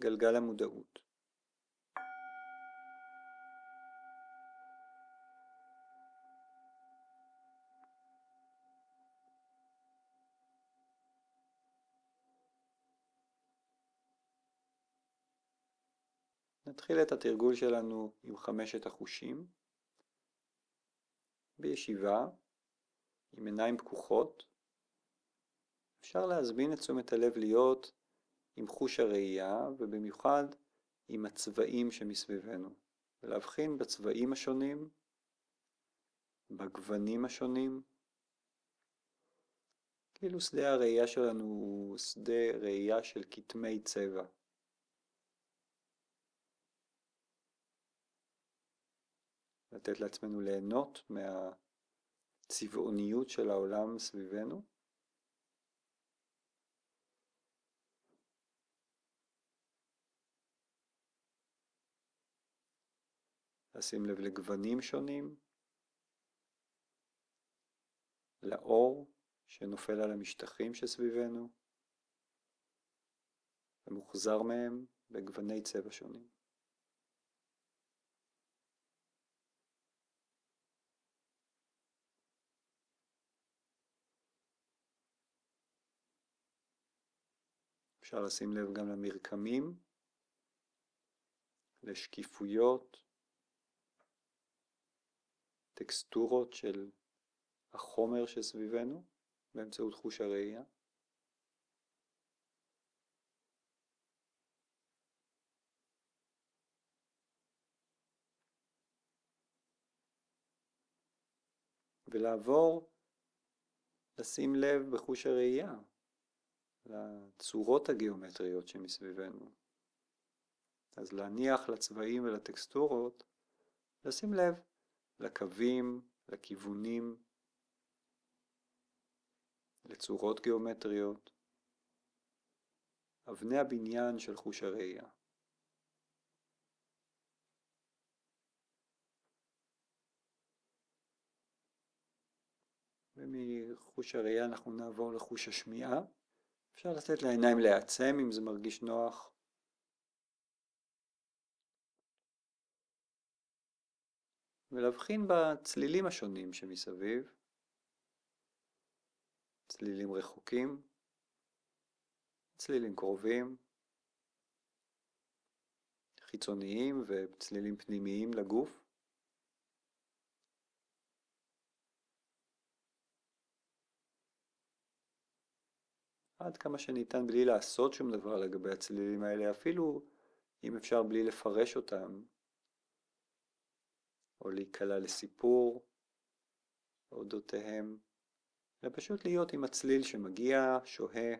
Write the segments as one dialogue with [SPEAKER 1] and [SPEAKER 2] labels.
[SPEAKER 1] גלגל המודעות. נתחיל את התרגול שלנו עם 5 החושים. בישיבה, עם עיניים פקוחות, אפשר להזמין את תשומת הלב להיות עם חוש הראייה, ובמיוחד עם הצבעים שמסביבנו, ולהבחין בצבעים השונים, בגוונים השונים, כאילו שדה הראייה שלנו הוא שדה ראייה של כתמי צבע. לתת לעצמנו ליהנות מהצבעוניות של העולם סביבנו. לשים לב לגוונים שונים, לאור שנופל על המשטחים שסביבנו, ומוחזר מהם בגווני צבע שונים. אפשר לשים לב גם למרקמים, לשקיפויות, טקסטורות של החומר שסביבנו באמצעות חוש הראייה. ולעבור לשים לב בחוש הראייה לצורות הגיאומטריות שמסביבנו. אז להניח לצבעים ולטקסטורות, לשים לב לקווים, לכיוונים, לצורות גיאומטריות, אבני הבניין של חוש הראייה. ומחוש הראייה אנחנו נעבור לחוש השמיעה. אפשר לתת לעיניים להיעצם אם זה מרגיש נוח. ולהבחין בצלילים השונים שמסביב. צלילים רחוקים, צלילים קרובים, חיצוניים וצלילים פנימיים לגוף. עד כמה שניתן בלי לעשות שום דבר לגבי הצלילים האלה, אפילו אם אפשר בלי לפרש אותם, או להיקלע לסיפור אודותיהם, אלא פשוט להיות עם הצליל שמגיע, שוהה,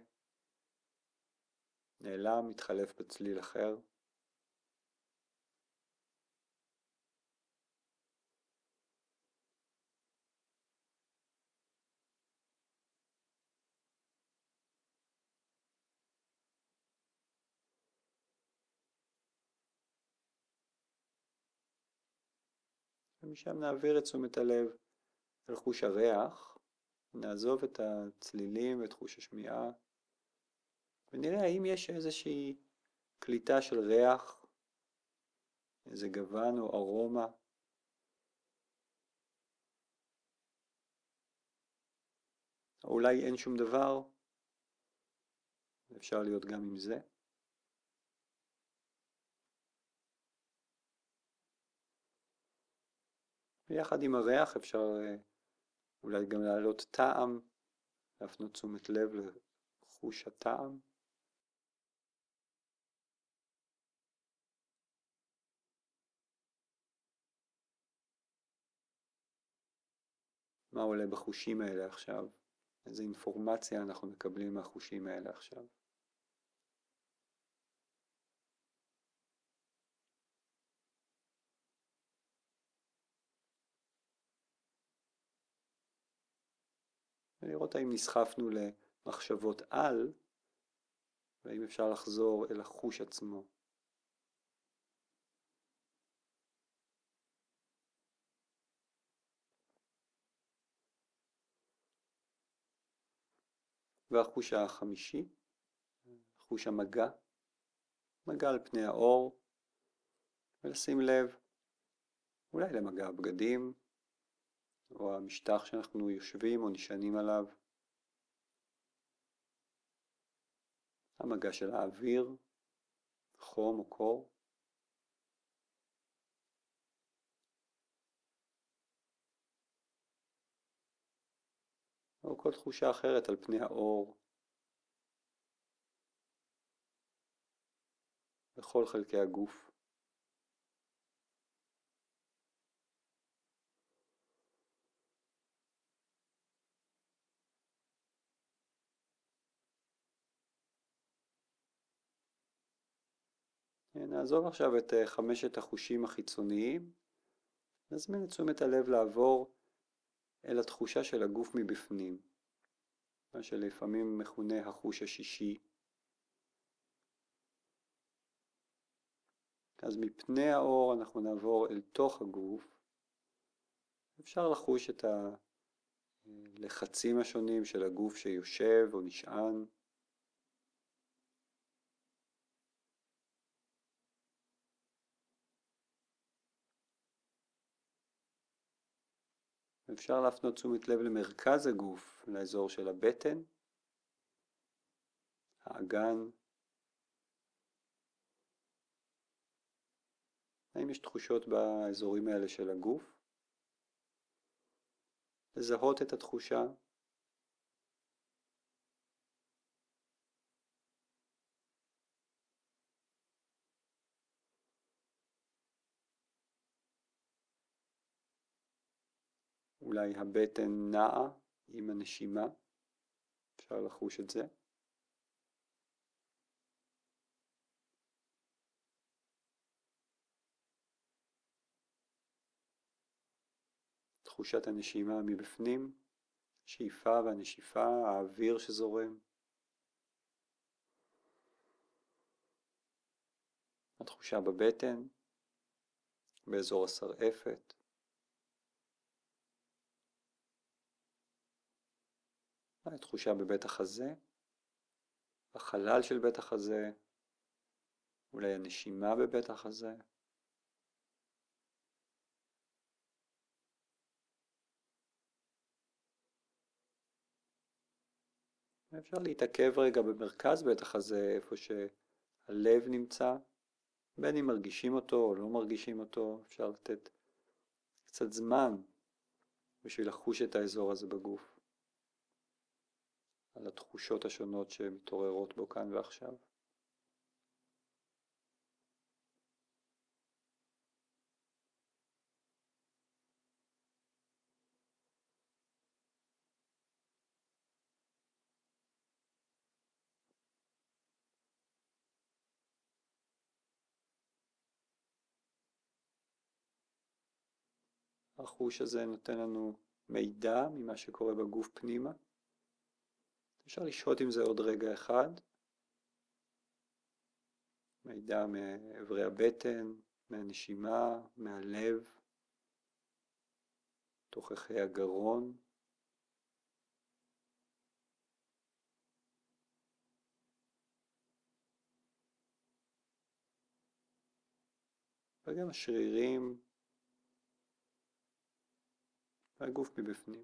[SPEAKER 1] נעלם, מתחלף בצליל אחר. ומשם נעביר את תשומת הלב אל חוש הריח, נעזוב את הצלילים ואת חוש השמיעה, ונראה האם יש איזושהי קליטה של ריח, איזה גוון או ארומה. או אולי אין שום דבר, אפשר להיות גם עם זה. ויחד עם הריח אפשר אולי גם להעלות טעם, להפנות תשומת לב לחוש הטעם. מה עולה בחושים האלה עכשיו? איזה אינפורמציה אנחנו מקבלים מהחושים האלה עכשיו? ולראות האם נסחפנו למחשבות על, והאם אפשר לחזור אל החוש עצמו. והחוש החמישי, חוש המגע. מגע על פני האור, ולשים לב אולי למגע הבגדים, או המשטח שאנחנו יושבים או נשענים עליו, המגע של האוויר, חום או קור, או כל תחושה אחרת על פני האור, בכל חלקי הגוף. נעזוב עכשיו את 5 החושים החיצוניים, נזמין את תשומת הלב לעבור אל התחושה של הגוף מבפנים, מה שלפעמים מכונה החוש השישי. אז מפני האור אנחנו נעבור אל תוך הגוף. אפשר לחוש את הלחצים השונים של הגוף שיושב או נשען. אפשר להפנות תשומת לב למרכז הגוף, לאזור של הבטן, האגן. האם יש תחושות באזורים האלה של הגוף? לזהות את התחושה. אולי הבטן נעה עם הנשימה, אפשר לחוש את זה. תחושת הנשימה מבפנים, שאיפה והנשיפה, האוויר שזורם. התחושה בבטן, באזור השרעפת. התחושה בבית החזה, החלל של בית החזה, אולי הנשימה בבית החזה. אפשר להתעכב רגע במרכז בית החזה, איפה שהלב נמצא, בין אם מרגישים אותו או לא מרגישים אותו, אפשר לתת קצת זמן בשביל לחוש את האזור הזה בגוף, על התחושות השונות שמתעוררות בו כאן ועכשיו. החוש הזה נותן לנו מידע ממה שקורה בגוף פנימה. אפשר לשהות עם זה עוד רגע אחד. מידע מעברי הבטן, מהנשימה, מהלב, תוככי הגרון. וגם השרירים והגוף מבפנים.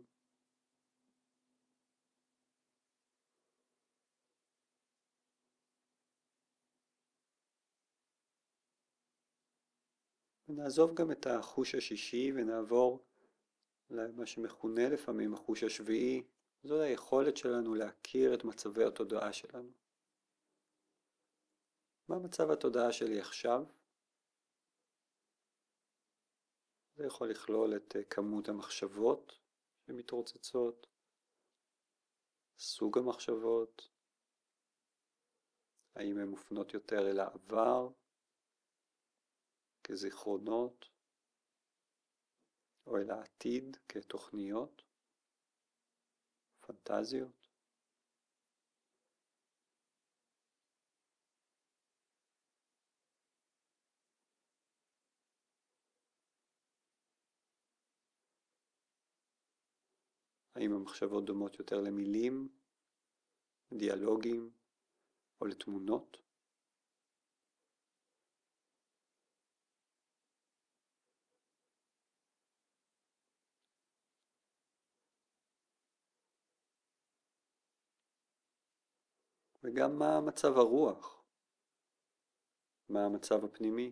[SPEAKER 1] ונעזוב גם את החוש השישי ונעבור למה שמכונה לפעמים החוש השביעי. זו היכולת שלנו להכיר את מצבי התודעה שלנו. מה מצב התודעה שלי עכשיו? זה יכול לכלול את כמות המחשבות שמתרוצצות, סוג המחשבות, האם הן מופנות יותר אל העבר, כזיכרונות, או אל העתיד כתוכניות, פנטזיות. האם המחשבות דומות יותר למילים, דיאלוגים או לתמונות? וגם מה מצב הרוח, מה המצב הפנימי.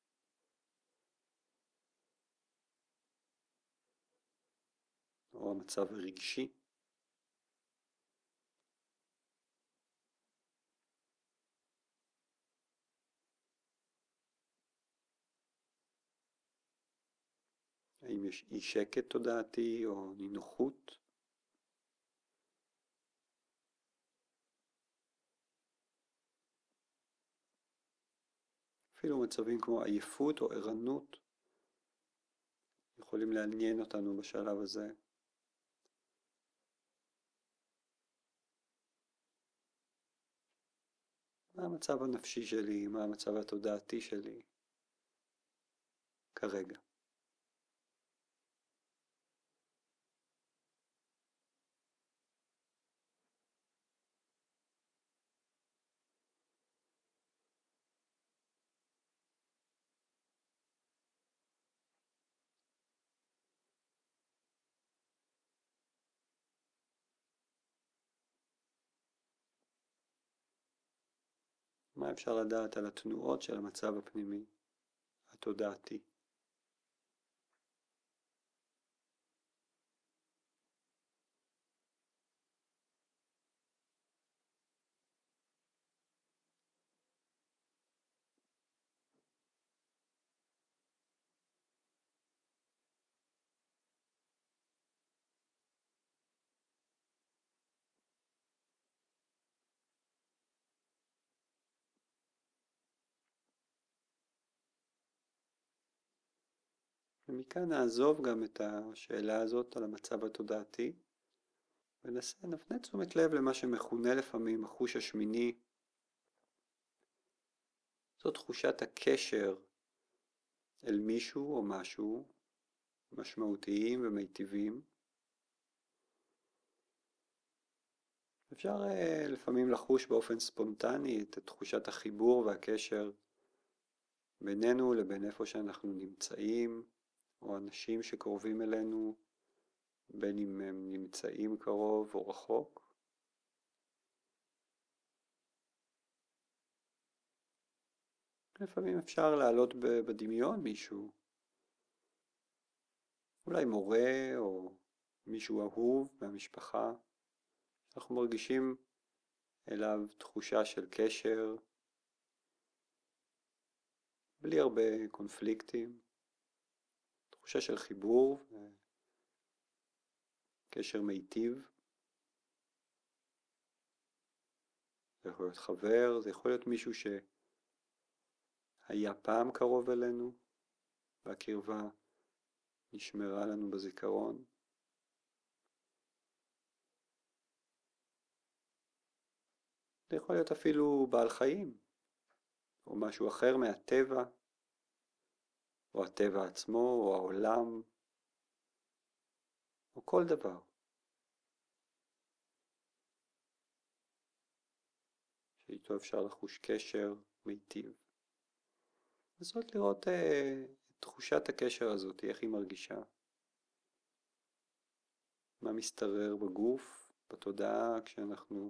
[SPEAKER 1] או המצב הרגשי. האם יש אי שקט תודעתי או נינוחות? אפילו מצבים כמו עייפות או ערנות יכולים לעניין אותנו בשלב הזה. מה המצב הנפשי שלי, מה המצב התודעתי שלי כרגע. מה אפשר לדעת על התנועות של המצב הפנימי, התודעתי? ומכאן נעזוב גם את השאלה הזאת על המצב התודעתי, ונפנה תשומת לב למה שמכונה לפעמים החוש השמיני. זו תחושת הקשר אל מישהו או משהו משמעותיים ומיטיבים. אפשר לפעמים לחוש באופן ספונטני את תחושת החיבור והקשר בינינו לבין איפה שאנחנו נמצאים, או אנשים שקרובים אלינו, בין אם הם נמצאים קרוב או רחוק. לפעמים אפשר לעלות בדמיון מישהו, אולי מורה או מישהו אהוב מהמשפחה. אנחנו מרגישים אליו תחושה של קשר, בלי הרבה קונפליקטים, תחושה של חיבור, קשר מיטיב. זה יכול להיות חבר, זה יכול להיות מישהו שהיה פעם קרוב אלינו, והקרבה נשמרה לנו בזיכרון. זה יכול להיות אפילו בעל חיים, או משהו אחר מהטבע, או הטבע עצמו, או העולם, או כל דבר. שאיתו אפשר לחוש קשר מיטיב. לנסות לראות את תחושת הקשר הזאת, איך היא מרגישה. מה מסתרר בגוף, בתודעה, כשאנחנו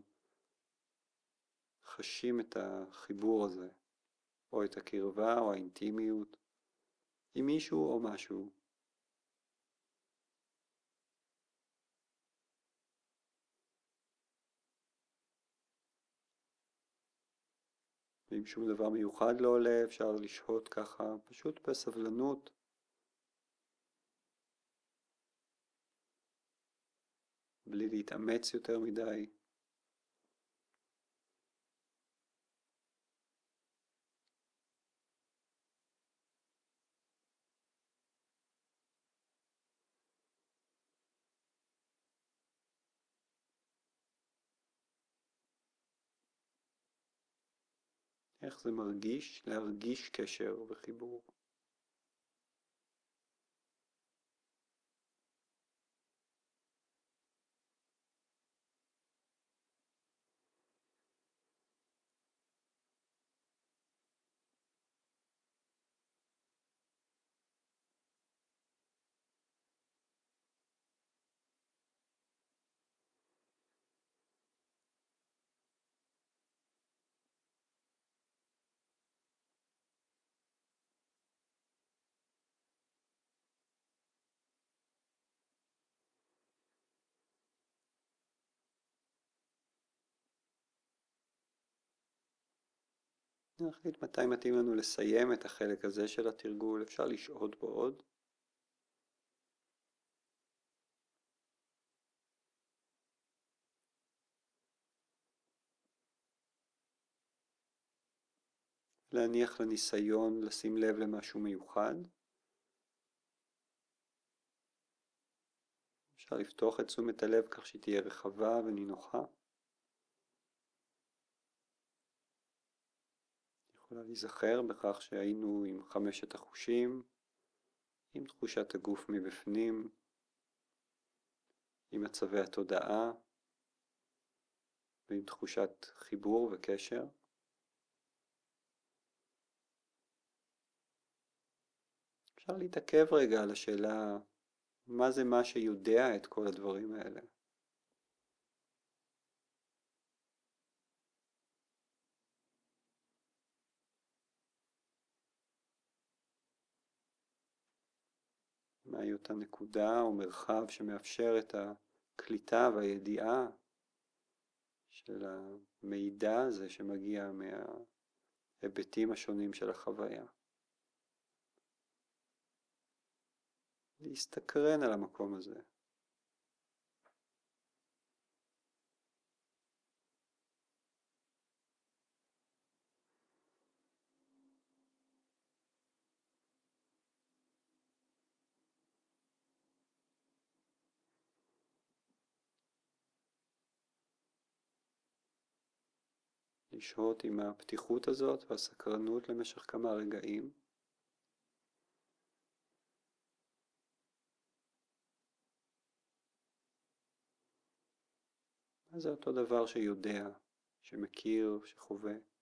[SPEAKER 1] חשים את החיבור הזה, או את הקרבה או האינטימיות, עם מישהו או משהו. ואם שום דבר מיוחד לא עולה, אפשר לשהות ככה, פשוט בסבלנות. בלי להתאמץ יותר מדי. איך זה מרגיש להרגיש קשר וחיבור. נחליט מתי מתאים לנו לסיים את החלק הזה של התרגול, אפשר לשהות בו עוד. להניח לניסיון לשים לב למשהו מיוחד. אפשר לפתוח את תשומת הלב כך שהיא תהיה רחבה ונינוחה. יכולה להיזכר בכך שהיינו עם 5 החושים, עם תחושת הגוף מבפנים, עם מצבי התודעה ועם תחושת חיבור וקשר. אפשר להתעכב רגע על השאלה מה זה מה שיודע את כל הדברים האלה. מהי אותה נקודה או מרחב שמאפשר את הקליטה והידיעה של המידע הזה שמגיע מההיבטים השונים של החוויה. להסתקרן על המקום הזה. לשהות עם הפתיחות הזאת והסקרנות למשך כמה רגעים. אז זה אותו דבר שיודע, שמכיר, שחווה.